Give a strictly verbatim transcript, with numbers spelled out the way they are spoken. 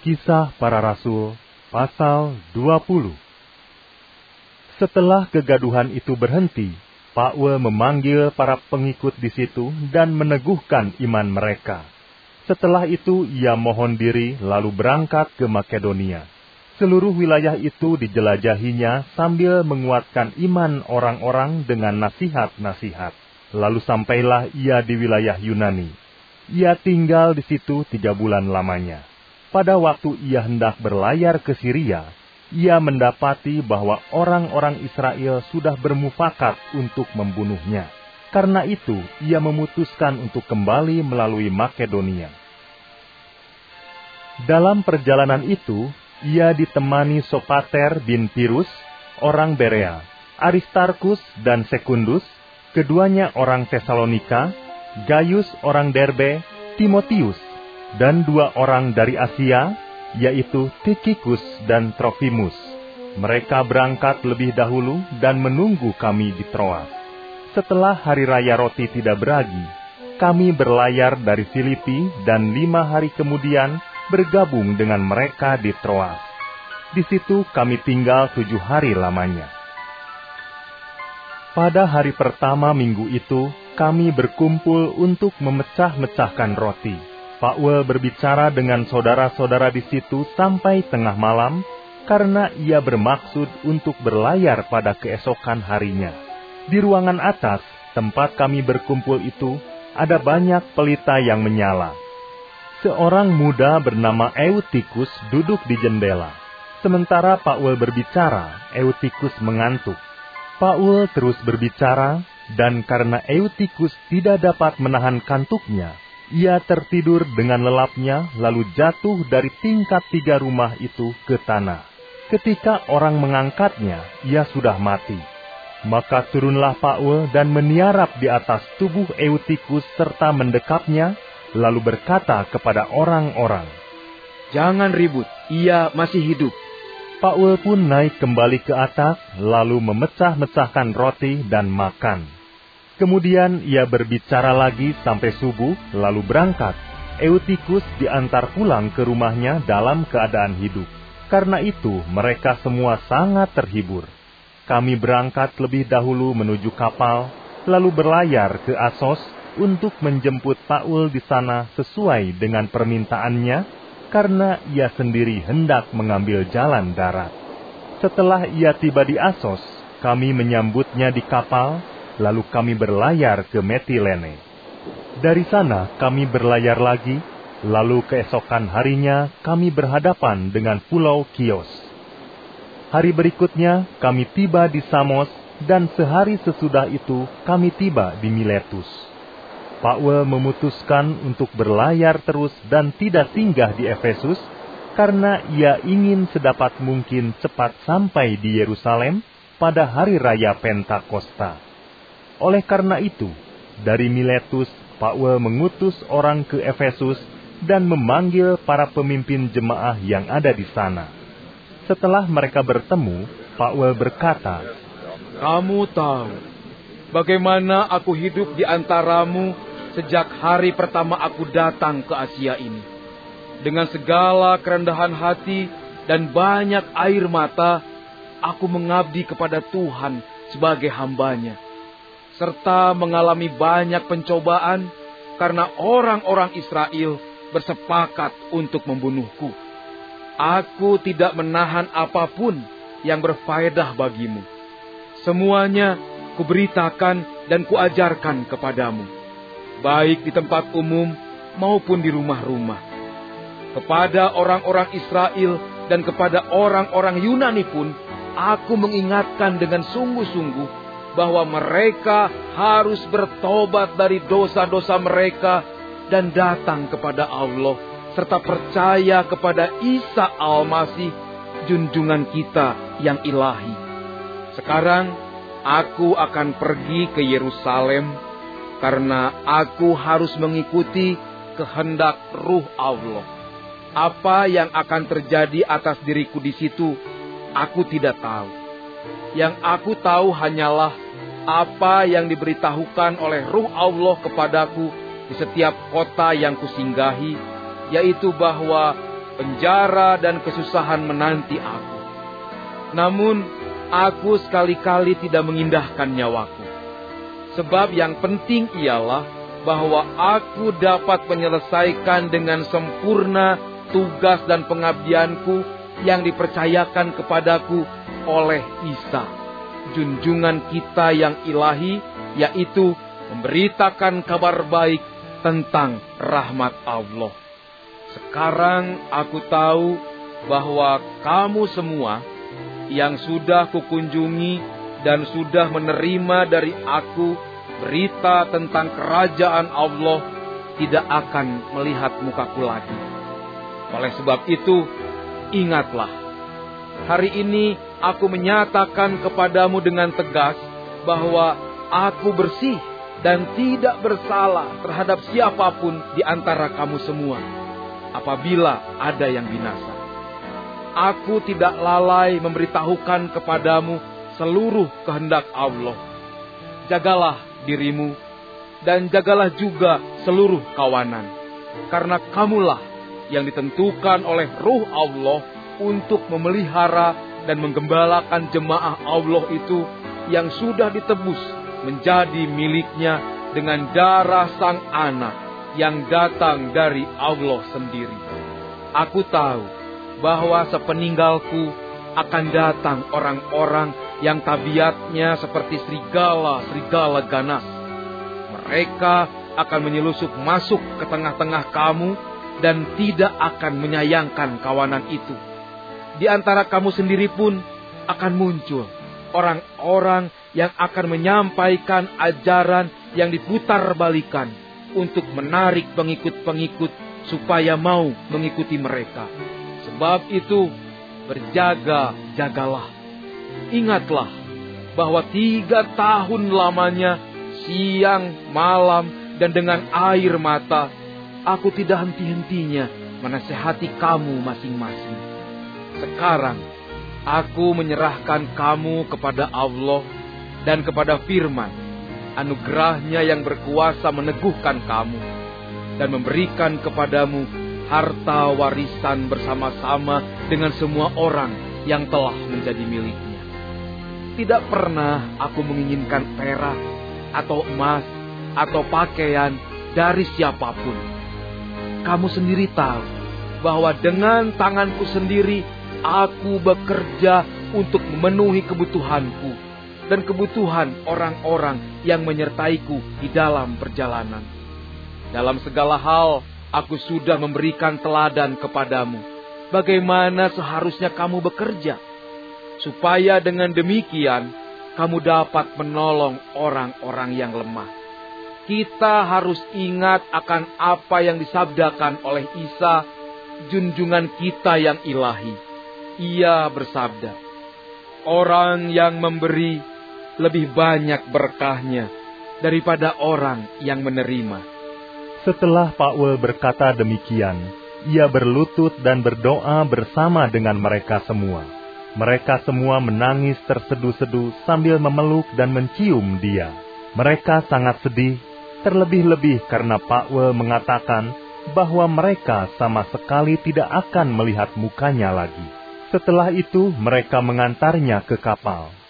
Kisah Para Rasul, pasal dua puluh. Setelah kegaduhan itu berhenti, Paulus memanggil para pengikut di situ dan meneguhkan iman mereka. Setelah itu ia mohon diri lalu berangkat ke Makedonia. Seluruh wilayah itu dijelajahinya sambil menguatkan iman orang-orang dengan nasihat-nasihat. Lalu sampailah ia di wilayah Yunani. Ia tinggal di situ tiga bulan lamanya. Pada waktu ia hendak berlayar ke Syria, ia mendapati bahwa orang-orang Israel sudah bermufakat untuk membunuhnya. Karena itu, ia memutuskan untuk kembali melalui Makedonia. Dalam perjalanan itu, ia ditemani Sopater bin Pirus, orang Berea, Aristarkus dan Sekundus, keduanya orang Tesalonika, Gaius orang Derbe, Timotius, dan dua orang dari Asia, yaitu Tikhikus dan Trofimus. Mereka berangkat lebih dahulu dan menunggu kami di Troas. Setelah hari raya roti tidak beragi, kami berlayar dari Filipi dan lima hari kemudian bergabung dengan mereka di Troas. Di situ kami tinggal tujuh hari lamanya. Pada hari pertama minggu itu, kami berkumpul untuk memecah-mecahkan roti. Paulus berbicara dengan saudara-saudara di situ sampai tengah malam, karena ia bermaksud untuk berlayar pada keesokan harinya. Di ruangan atas, tempat kami berkumpul itu, ada banyak pelita yang menyala. Seorang muda bernama Eutikus duduk di jendela. Sementara Paulus berbicara, Eutikus mengantuk. Paulus terus berbicara, dan karena Eutikus tidak dapat menahan kantuknya, ia tertidur dengan lelapnya lalu jatuh dari tingkat tiga rumah itu ke tanah. Ketika orang mengangkatnya, ia sudah mati. Maka turunlah Paulus dan meniarap di atas tubuh Eutikus serta mendekapnya, lalu berkata kepada orang-orang, "Jangan ribut, ia masih hidup." Paulus pun naik kembali ke atas, lalu memecah-mecahkan roti dan makan. Kemudian ia berbicara lagi sampai subuh, lalu berangkat. Eutikus diantar pulang ke rumahnya dalam keadaan hidup. Karena itu mereka semua sangat terhibur. Kami berangkat lebih dahulu menuju kapal, lalu berlayar ke Asos untuk menjemput Paulus di sana sesuai dengan permintaannya, karena ia sendiri hendak mengambil jalan darat. Setelah ia tiba di Asos, kami menyambutnya di kapal, lalu kami berlayar ke Metilene. Dari sana kami berlayar lagi, lalu keesokan harinya kami berhadapan dengan Pulau Kios. Hari berikutnya kami tiba di Samos, dan sehari sesudah itu kami tiba di Miletus. Paulus memutuskan untuk berlayar terus dan tidak singgah di Efesus, karena ia ingin sedapat mungkin cepat sampai di Yerusalem pada hari raya Pentakosta. Oleh karena itu, dari Miletus, Paulus mengutus orang ke Efesus dan memanggil para pemimpin jemaah yang ada di sana. Setelah mereka bertemu, Paulus berkata, "Kamu tahu bagaimana aku hidup di antaramu sejak hari pertama aku datang ke Asia ini. Dengan segala kerendahan hati dan banyak air mata, aku mengabdi kepada Tuhan sebagai hambanya, serta mengalami banyak pencobaan karena orang-orang Israel bersepakat untuk membunuhku. Aku tidak menahan apapun yang berfaedah bagimu. Semuanya kuberitakan dan kuajarkan kepadamu, baik di tempat umum maupun di rumah-rumah. Kepada orang-orang Israel dan kepada orang-orang Yunani pun, aku mengingatkan dengan sungguh-sungguh bahwa mereka harus bertobat dari dosa-dosa mereka dan datang kepada Allah, serta percaya kepada Isa Al-Masih, junjungan kita yang ilahi. Sekarang aku akan pergi ke Yerusalem, karena aku harus mengikuti kehendak Ruh Allah. Apa yang akan terjadi atas diriku di situ, aku tidak tahu. Yang aku tahu hanyalah apa yang diberitahukan oleh Ruh Allah kepadaku di setiap kota yang kusinggahi, yaitu bahwa penjara dan kesusahan menanti aku. Namun, aku sekali-kali tidak mengindahkan nyawaku. Sebab yang penting ialah bahwa aku dapat menyelesaikan dengan sempurna tugas dan pengabdianku yang dipercayakan kepadaku oleh Isa, junjungan kita yang ilahi, yaitu memberitakan kabar baik tentang rahmat Allah. Sekarang aku tahu bahwa kamu semua yang sudah kukunjungi dan sudah menerima dari aku berita tentang kerajaan Allah tidak akan melihat mukaku lagi. Oleh sebab itu, ingatlah, hari ini aku menyatakan kepadamu dengan tegas bahwa aku bersih dan tidak bersalah terhadap siapapun di antara kamu semua, apabila ada yang binasa. Aku tidak lalai memberitahukan kepadamu seluruh kehendak Allah. Jagalah dirimu dan jagalah juga seluruh kawanan, karena kamulah yang ditentukan oleh Ruh Allah untuk memelihara dan menggembalakan jemaah Allah itu yang sudah ditebus menjadi miliknya dengan darah Sang Anak yang datang dari Allah sendiri. Aku tahu bahwa sepeninggalku akan datang orang-orang yang tabiatnya seperti serigala-serigala ganas. Mereka akan menyelusup masuk ke tengah-tengah kamu dan tidak akan menyayangkan kawanan itu. Di antara kamu sendiri pun akan muncul orang-orang yang akan menyampaikan ajaran yang diputar-balikan untuk menarik pengikut-pengikut supaya mau mengikuti mereka. Sebab itu, berjaga-jagalah. Ingatlah bahwa tiga tahun lamanya, siang, malam, dan dengan air mata, aku tidak henti-hentinya menasehati kamu masing-masing. Sekarang, aku menyerahkan kamu kepada Allah dan kepada firman, anugerahnya yang berkuasa meneguhkan kamu dan memberikan kepadamu harta warisan bersama-sama dengan semua orang yang telah menjadi miliknya. Tidak pernah aku menginginkan perak atau emas atau pakaian dari siapapun. Kamu sendiri tahu bahwa dengan tanganku sendiri aku bekerja untuk memenuhi kebutuhanku dan kebutuhan orang-orang yang menyertaiku di dalam perjalanan. Dalam segala hal, aku sudah memberikan teladan kepadamu bagaimana seharusnya kamu bekerja, supaya dengan demikian kamu dapat menolong orang-orang yang lemah. Kita harus ingat akan apa yang disabdakan oleh Isa, junjungan kita yang ilahi. Ia bersabda, orang yang memberi lebih banyak berkahnya daripada orang yang menerima. Setelah Paul berkata demikian, ia berlutut dan berdoa bersama dengan mereka semua. Mereka semua menangis terseduh-seduh sambil memeluk dan mencium dia. Mereka sangat sedih, terlebih-lebih karena Paul mengatakan bahwa mereka sama sekali tidak akan melihat mukanya lagi. Setelah itu mereka mengantarnya ke kapal.